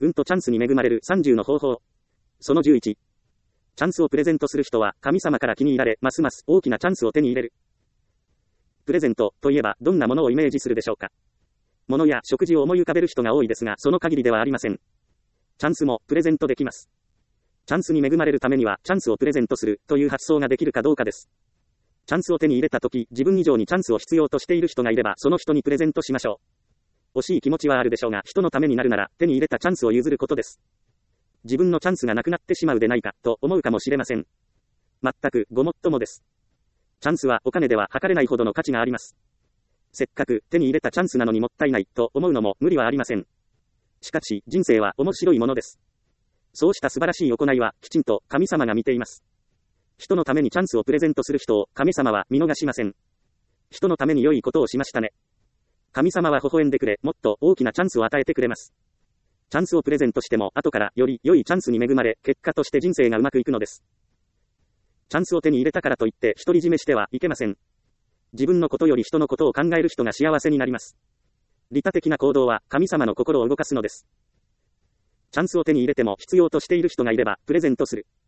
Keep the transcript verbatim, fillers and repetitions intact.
運とチャンスに恵まれるさんじゅうの方法。そのじゅういち。チャンスをプレゼントする人は神様から気に入られ、ますます大きなチャンスを手に入れる。プレゼントといえばどんなものをイメージするでしょうか。物や食事を思い浮かべる人が多いですが、その限りではありません。チャンスもプレゼントできます。チャンスに恵まれるためにはチャンスをプレゼントするという発想ができるかどうかです。チャンスを手に入れたとき、自分以上にチャンスを必要としている人がいれば、その人にプレゼントしましょう。惜しい気持ちはあるでしょうが、人のためになるなら、手に入れたチャンスを譲ることです。自分のチャンスがなくなってしまうでないか、と思うかもしれません。全くごもっともです。チャンスはお金では測れないほどの価値があります。せっかく手に入れたチャンスなのにもったいない、と思うのも無理はありません。しかし、人生は面白いものです。そうした素晴らしい行いは、きちんと神様が見ています。人のためにチャンスをプレゼントする人を神様は見逃しません。人のために良いことをしましたね。神様は微笑んでくれ、もっと大きなチャンスを与えてくれます。チャンスをプレゼントしても、後からより良いチャンスに恵まれ、結果として人生がうまくいくのです。チャンスを手に入れたからといって、独り占めしてはいけません。自分のことより人のことを考える人が幸せになります。利他的な行動は神様の心を動かすのです。チャンスを手に入れても必要としている人がいれば、プレゼントする。